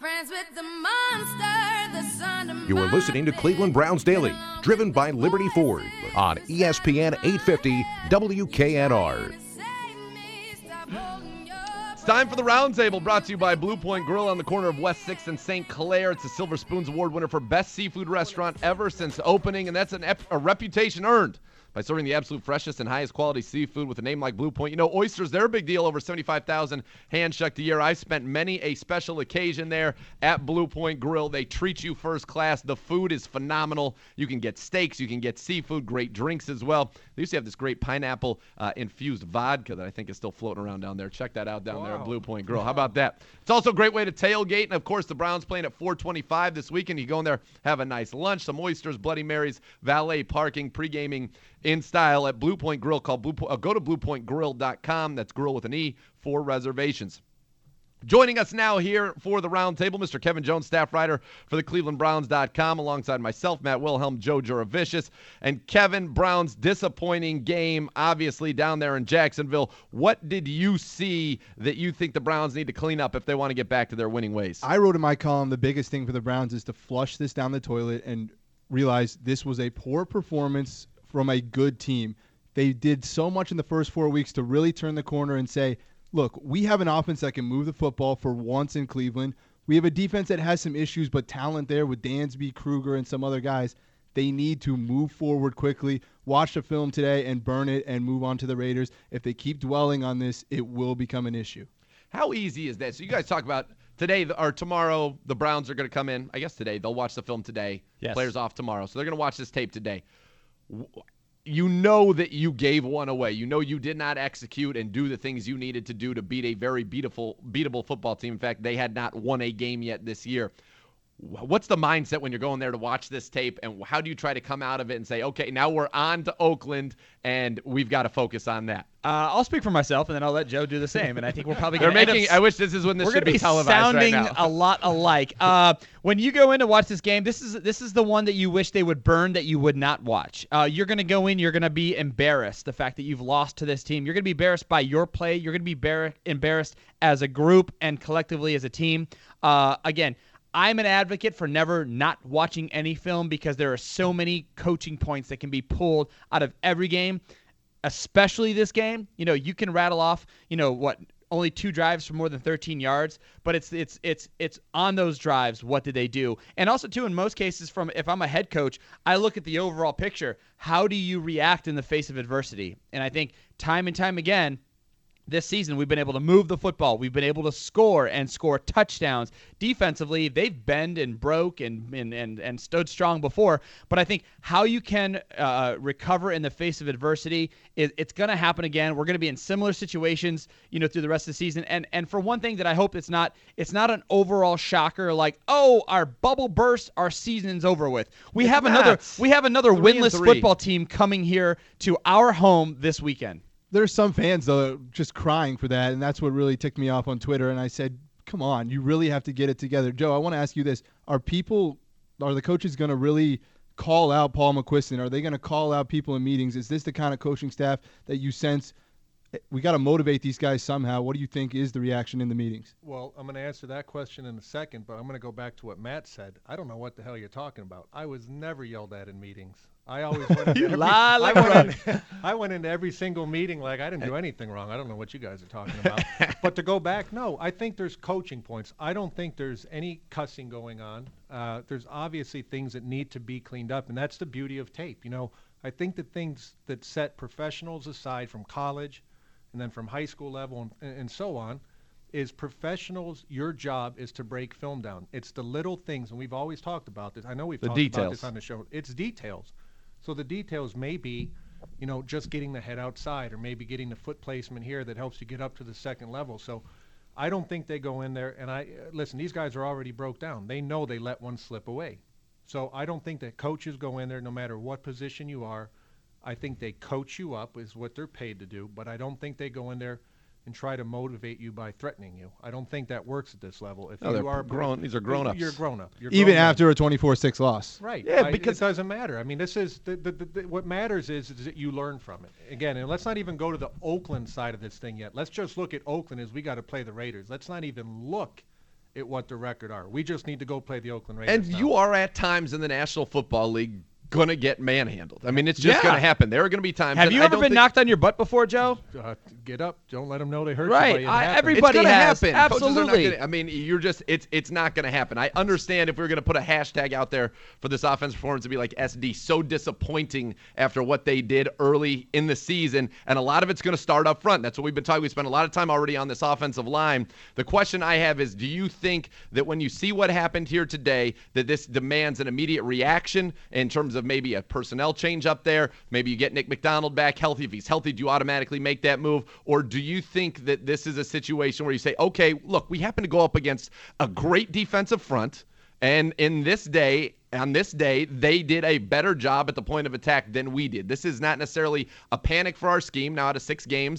friends with the monster, the son. You are listening to Cleveland Browns Daily, driven by Liberty Ford on ESPN 850 WKNR. It's time for the Roundtable, brought to you by Blue Point Grill on the corner of West 6th and St. Clair. It's a Silver Spoons Award winner for best seafood restaurant ever since opening, and that's a reputation earned by serving the absolute freshest and highest quality seafood with a name like Blue Point. You know, oysters, they're a big deal, over 75,000 hand-shucked a year. I've spent many a special occasion there at Blue Point Grill. They treat you first class. The food is phenomenal. You can get steaks, you can get seafood, great drinks as well. They used to have this great pineapple-infused vodka that I think is still floating around down there. Check that out down there at Blue Point Grill. How about that? It's also a great way to tailgate, and of course, the Browns playing at 425 this weekend. You go in there, have a nice lunch, some oysters, Bloody Marys, valet parking, pre-gaming in style at Blue Point Grill. Go to bluepointgrill.com. That's grill with an E for reservations. Joining us now here for the Roundtable, Mr. Kevin Jones, staff writer for the ClevelandBrowns.com, alongside myself, Matt Wilhelm, Joe Juravicius. And Kevin, Browns' disappointing game, obviously, down there in Jacksonville. What did you see that you think the Browns need to clean up if they want to get back to their winning ways? I wrote in my column, the biggest thing for the Browns is to flush this down the toilet and realize this was a poor performance from a good team. They did so much in the first 4 weeks to really turn the corner and say, look, we have an offense that can move the football for once in Cleveland. We have a defense that has some issues, but talent there with Dansby, Kruger, and some other guys. They need to move forward quickly, watch the film today, and burn it and move on to the Raiders. If they keep dwelling on this, it will become an issue. How easy is that? So you guys talk about today or tomorrow, the Browns are going to come in. I guess today. They'll watch the film today. Yes. Players off tomorrow. So they're going to watch this tape today. You know that you gave one away. You know you did not execute and do the things you needed to do to beat a very beatable football team. In fact, they had not won a game yet this year. What's the mindset when you're going there to watch this tape, and how do you try to come out of it and say, okay, now we're on to Oakland, and we've got to focus on that? I'll speak for myself, and then I'll let Joe do the same. And I think we're probably going to I wish this is when this should be televised sounding right now. a lot alike. When you go in to watch this game, this is the one that you wish they would burn that you would not watch. You're going to go in, you're going to be embarrassed, the fact that you've lost to this team. You're going to be embarrassed by your play. You're going to be embarrassed as a group and collectively as a team. Again, I'm an advocate for never not watching any film because there are so many coaching points that can be pulled out of every game, especially this game. You know, you can rattle off, only 2 drives for more than 13 yards, but it's on those drives, what did they do? And also, too, in most cases, if I'm a head coach, I look at the overall picture. How do you react in the face of adversity? And I think time and time again, this season, we've been able to move the football. We've been able to score touchdowns. Defensively, they've bent and broke and stood strong before. But I think how you can recover in the face of adversity, it's going to happen again. We're going to be in similar situations, through the rest of the season. And for one thing that I hope it's not an overall shocker like, oh, our bubble burst, our season's over with. We have another winless football team coming here to our home this weekend. There's some fans, though, just crying for that, and that's what really ticked me off on Twitter. And I said, come on, you really have to get it together. Joe, I want to ask you this. Are the coaches going to really call out Paul McQuiston? Are they going to call out people in meetings? Is this the kind of coaching staff that you sense, we got to motivate these guys somehow? What do you think is the reaction in the meetings? Well, I'm going to answer that question in a second, but I'm going to go back to what Matt said. I don't know what the hell you're talking about. I was never yelled at in meetings. I always went into I went into every single meeting like I didn't do anything wrong. I don't know what you guys are talking about. But to go back, no, I think there's coaching points. I don't think there's any cussing going on. There's obviously things that need to be cleaned up, and that's the beauty of tape. I think the things that set professionals aside from college and then from high school level and so on is professionals, your job is to break film down. It's the little things, and we've always talked about this. I know we've talked about this on the show. It's details. So the details may be, just getting the head outside or maybe getting the foot placement here that helps you get up to the second level. So I don't think they go in there. And listen, these guys are already broke down. They know they let one slip away. So I don't think that coaches go in there no matter what position you are. I think they coach you up is what they're paid to do. But I don't think they go in there and try to motivate you by threatening you. I don't think that works at this level. If you are grown, these are grown-ups. You're grown up. Even after a 24-6 loss. Right. Yeah, because it doesn't matter. I mean, this is what matters is that you learn from it. Again, and let's not even go to the Oakland side of this thing yet. Let's just look at Oakland as we got to play the Raiders. Let's not even look what the record are. We just need to go play the Oakland Raiders. And now. you are at times in the National Football League going to get manhandled. I mean, it's just going to happen. There are going to be times. Have you ever been knocked on your butt before, Joe? Get up. Don't let them know they hurt right. you. Everybody has. Happen. Absolutely. I mean, it's not going to happen. I understand if we were going to put a hashtag out there for this offense performance to be like SD, so disappointing after what they did early in the season. And a lot of it's going to start up front. That's what we've been talking. We spent a lot of time already on this offensive line. The question I have is, do you think that when you see what happened here today, that this demands an immediate reaction in terms of maybe a personnel change up there? Maybe you get Nick McDonald back healthy. If he's healthy, do you automatically make that move? Or do you think that this is a situation where you say, okay, look, we happen to go up against a great defensive front, and on this day, they did a better job at the point of attack than we did. This is not necessarily a panic for our scheme. Now, out of 6 games,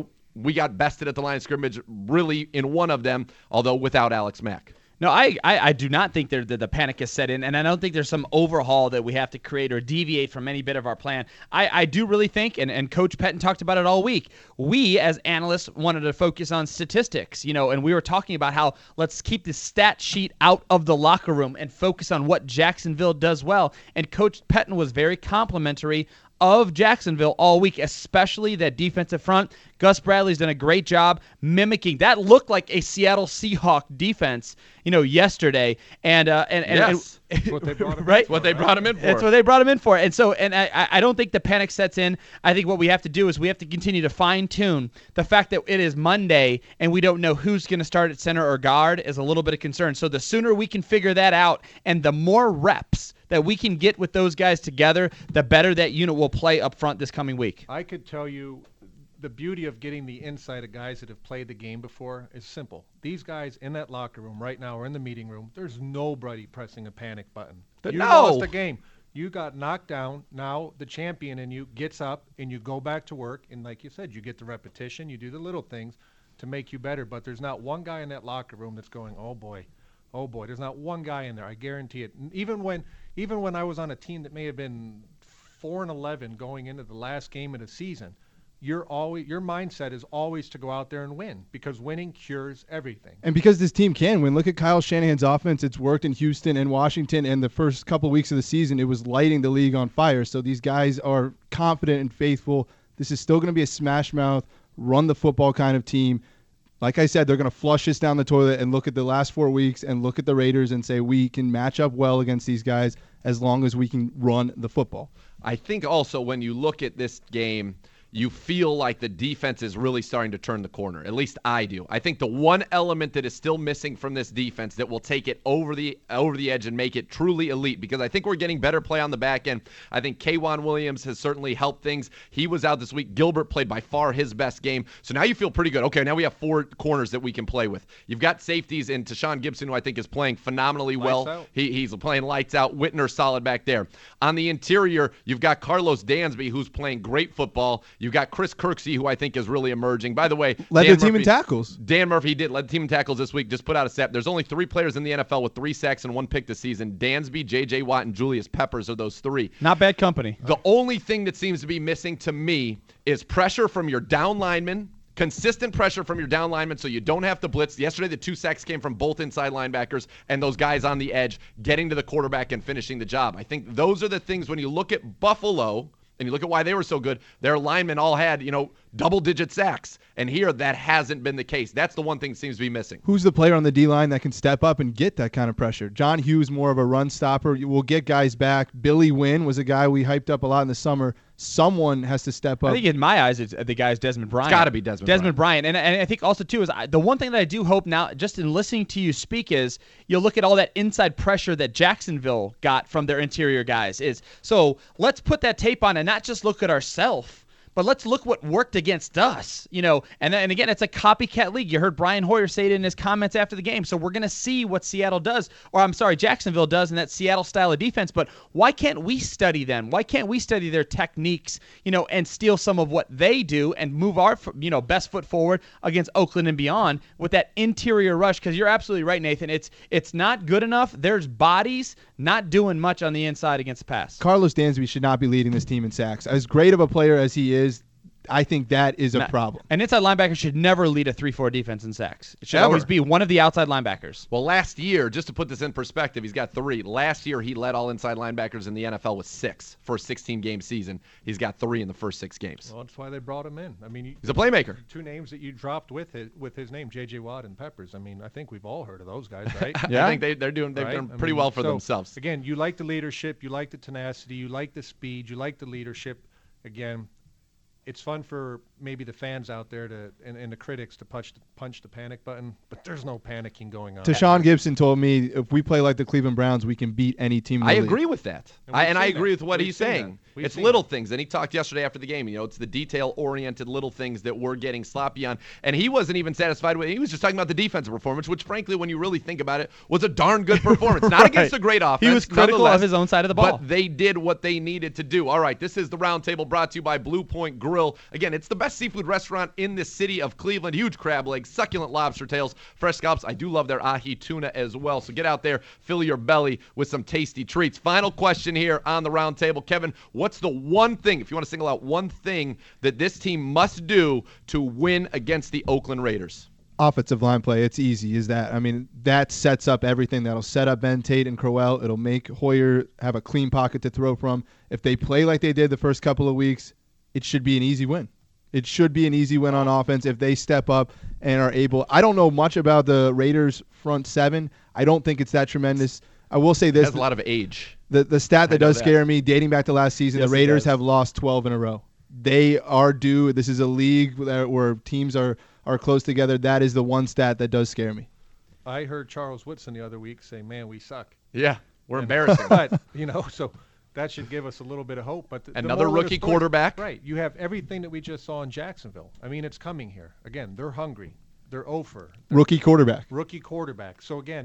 we got bested at the line of scrimmage really in one of them, although without Alex Mack. No, I do not think that the panic is set in, and I don't think there's some overhaul that we have to create or deviate from any bit of our plan. I do really think, and Coach Pettine talked about it all week, we as analysts wanted to focus on statistics, and we were talking about how let's keep the stat sheet out of the locker room and focus on what Jacksonville does well. And Coach Pettine was very complimentary of Jacksonville all week, especially that defensive front. Gus Bradley's done a great job mimicking. That looked like a Seattle Seahawk defense, yesterday. And yes. That's what they brought him right? in for. What they brought him in for. That's what they brought him in for. And so, I don't think the panic sets in. I think what we have to do is we have to continue to fine-tune. The fact that it is Monday and we don't know who's going to start at center or guard is a little bit of concern. So the sooner we can figure that out and the more reps that we can get with those guys together, the better that unit will play up front this coming week. I could tell you the beauty of getting the insight of guys that have played the game before is simple. These guys in that locker room right now or in the meeting room, there's nobody pressing a panic button. You lost the game. You got knocked down. Now the champion in you gets up and you go back to work. And like you said, you get the repetition. You do the little things to make you better. But there's not one guy in that locker room that's going, oh, boy. There's not one guy in there. I guarantee it. Even when I was on a team that may have been 4-11 going into the last game of the season, your mindset is always to go out there and win because winning cures everything. And because this team can win, look at Kyle Shanahan's offense. It's worked in Houston and Washington, and the first couple weeks of the season, it was lighting the league on fire. So these guys are confident and faithful. This is still going to be a smash mouth, run the football kind of team. Like I said, they're going to flush this down the toilet and look at the last 4 weeks and look at the Raiders and say we can match up well against these guys as long as we can run the football. I think also when you look at this game, you feel like the defense is really starting to turn the corner. At least I do. I think the one element that is still missing from this defense that will take it over the edge and make it truly elite, because I think we're getting better play on the back end. I think K'Wan Williams has certainly helped things. He was out this week. Gilbert played by far his best game. So now you feel pretty good. Okay, now we have 4 corners that we can play with. You've got safeties in Tashawn Gibson, who I think is playing phenomenally well. He's playing lights out. Whitner solid back there. On the interior, you've got Carlos Dansby, who's playing great football. You've got Chris Kirksey, who I think is really emerging. By the way, led the team in tackles. Dan Murphy led the team in tackles this week. Just put out a stat. There's only 3 players in the NFL with 3 sacks and 1 pick this season. Dansby, J.J. Watt, and Julius Peppers are those 3. Not bad company. The only thing that seems to be missing to me is pressure from your down linemen. Consistent pressure from your down linemen so you don't have to blitz. Yesterday, the 2 sacks came from both inside linebackers and those guys on the edge getting to the quarterback and finishing the job. I think those are the things when you look at Buffalo and you look at why they were so good, their linemen all had, double-digit sacks. And here, that hasn't been the case. That's the one thing that seems to be missing. Who's the player on the D-line that can step up and get that kind of pressure? John Hughes, more of a run stopper. We'll get guys back. Billy Wynn was a guy we hyped up a lot in the summer. Someone has to step up. I think in my eyes, it's the guy is Desmond Bryant. It's got to be Desmond Bryant. And I think also, too, is the one thing that I do hope now, just in listening to you speak, is you'll look at all that inside pressure that Jacksonville got from their interior guys. So let's put that tape on and not just look at ourselves, but let's look what worked against us, And again, it's a copycat league. You heard Brian Hoyer say it in his comments after the game. So we're going to see what Jacksonville does in that Seattle style of defense. But why can't we study them? Why can't we study their techniques, and steal some of what they do and move our, best foot forward against Oakland and beyond with that interior rush? Because you're absolutely right, Nathan. It's not good enough. There's bodies not doing much on the inside against the pass. Carlos Dansby should not be leading this team in sacks. As great of a player as he is, I think that is a problem. An inside linebacker should never lead a 3-4 defense in sacks. It should Ever. always be one of the outside linebackers. Well, last year, just to put this in perspective, he's got 3. Last year, he led all inside linebackers in the NFL with 6 for a 16-game season. He's got 3 in the first 6 games. Well, that's why they brought him in. I mean, He's a playmaker. 2 names that you dropped with his name, J.J. Watt and Peppers. I mean, I think we've all heard of those guys, right? I think they've done pretty well for themselves. Again, you like the leadership, you like the tenacity, you like the speed, you like the leadership. Again, it's fun for maybe the fans out there and the critics to punch the panic button, but there's no panicking going on. Tashawn Gibson told me if we play like the Cleveland Browns, we can beat any team in the I league. agree with that. And I agree with what We've he's seen saying. that. It's little things. And he talked yesterday after the game. It's the detail-oriented little things that we're getting sloppy on. And he wasn't even satisfied with it. He was just talking about the defensive performance, which, frankly, when you really think about it, was a darn good performance. Not against a great offense. He was critical of his own side of the ball. But they did what they needed to do. All right, this is the Roundtable brought to you by Blue Point Grill. Again, it's the best seafood restaurant in the city of Cleveland. Huge crab legs, succulent lobster tails, fresh scallops. I do love their ahi tuna as well. So get out there, fill your belly with some tasty treats. Final question here on the Roundtable. Kevin, what's the one thing, if you want to single out one thing, that this team must do to win against the Oakland Raiders? Offensive line play, it's easy. That sets up everything. That'll set up Ben Tate and Crowell. It'll make Hoyer have a clean pocket to throw from. If they play like they did the first couple of weeks, it should be an easy win. It should be an easy win on offense if they step up and are able. I don't know much about the Raiders front 7. I don't think it's that tremendous. I will say this. It has a lot of age. The stat that does scare me, dating back to last season, Yes, the Raiders have lost 12 in a row. They are due. This is a league where teams are close together. That is the one stat that does scare me. I heard Charles Woodson the other week say, man, we suck. Yeah, we're embarrassing. But, so that should give us a little bit of hope. But Another the rookie quarterback. Right. You have everything that we just saw in Jacksonville. I mean, it's coming here. Again, they're hungry. They're over. Rookie quarterback. So, again,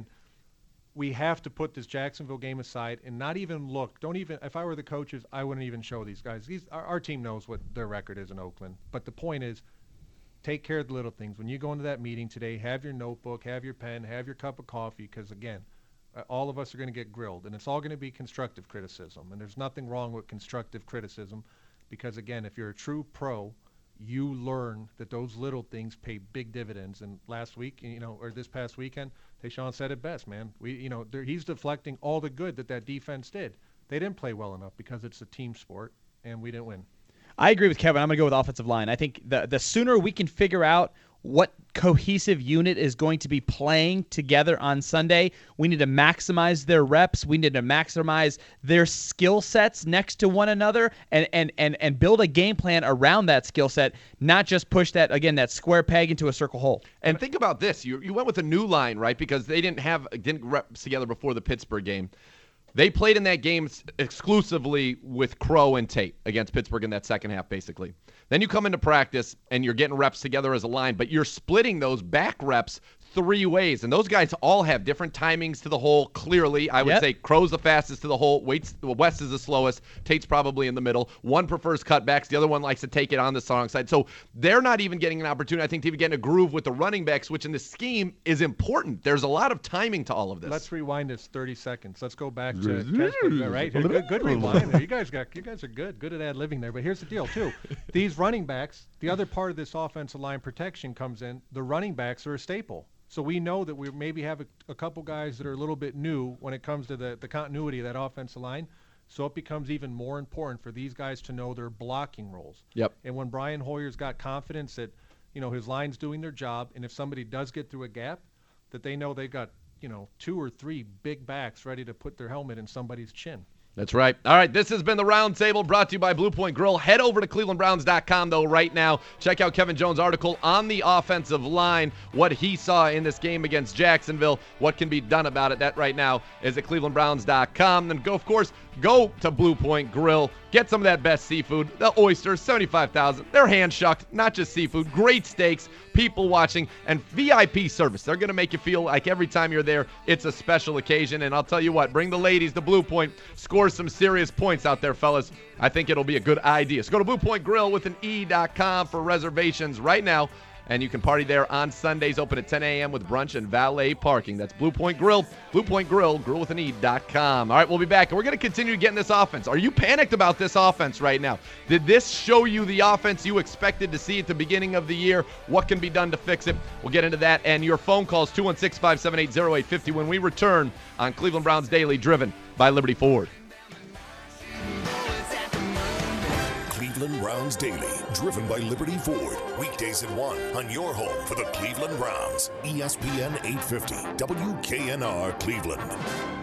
we have to put this Jacksonville game aside and not even look. If I were the coaches, I wouldn't even show these guys. Our team knows what their record is in Oakland. But the point is, take care of the little things. When you go into that meeting today, have your notebook, have your pen, have your cup of coffee, because, again, all of us are going to get grilled, and it's all going to be constructive criticism. And there's nothing wrong with constructive criticism because, again, if you're a true pro, you learn that those little things pay big dividends. And last week, or this past weekend, Tayshaun said it best, man. He's deflecting all the good that defense did. They didn't play well enough because it's a team sport, and we didn't win. I agree with Kevin. I'm going to go with offensive line. I think the sooner we can figure out what cohesive unit is going to be playing together on Sunday, we need to maximize their reps. We need to maximize their skill sets next to one another and build a game plan around that skill set, not just push that square peg into a circle hole. And think about this. You went with a new line, right? Because they didn't reps together before the Pittsburgh game. They played in that game exclusively with Crow and Tate against Pittsburgh in that second half, basically. Then you come into practice, and you're getting reps together as a line, but you're splitting those back reps 3 ways. And those guys all have different timings to the hole, clearly. I would say Crow's the fastest to the hole. West is the slowest. Tate's probably in the middle. One prefers cutbacks. The other one likes to take it on the strong side. So they're not even getting an opportunity, I think, to even get in a groove with the running backs, which in this scheme is important. There's a lot of timing to all of this. Let's rewind this 30 seconds. Let's go back to Kesper, right? Good rewind there. You guys are good at ad-libbing there. But here's the deal, too. These running backs, the other part of this offensive line protection comes in. The running backs are a staple. So we know that we maybe have a couple guys that are a little bit new when it comes to the continuity of that offensive line. So it becomes even more important for these guys to know their blocking roles. Yep. And when Brian Hoyer's got confidence that, his line's doing their job, and if somebody does get through a gap, that they know they've got, 2 or 3 big backs ready to put their helmet in somebody's chin. That's right. All right, this has been the Roundtable brought to you by Blue Point Grill. Head over to clevelandbrowns.com, though, right now. Check out Kevin Jones' article on the offensive line, what he saw in this game against Jacksonville, what can be done about it. That right now is at clevelandbrowns.com. Then, go to Blue Point Grill. Get some of that best seafood. The oysters, $75,000. They're hand-shucked, not just seafood. Great steaks, people watching, and VIP service. They're going to make you feel like every time you're there, it's a special occasion. And I'll tell you what, bring the ladies to Blue Point. Score some serious points out there, fellas. I think it'll be a good idea. So go to Blue Point Grill with an E.com for reservations right now. And you can party there on Sundays, open at 10 a.m. with brunch and valet parking. That's Blue Point Grill, Blue Point Grill, grillwithan.com. All right, we'll be back, and we're going to continue getting this offense. Are you panicked about this offense right now? Did this show you the offense you expected to see at the beginning of the year? What can be done to fix it? We'll get into that, and your phone calls 216-578-0850 when we return on Cleveland Browns Daily, driven by Liberty Ford. Cleveland Browns Daily, driven by Liberty Ford. Weekdays at 1 on your home for the Cleveland Browns. ESPN 850, WKNR Cleveland.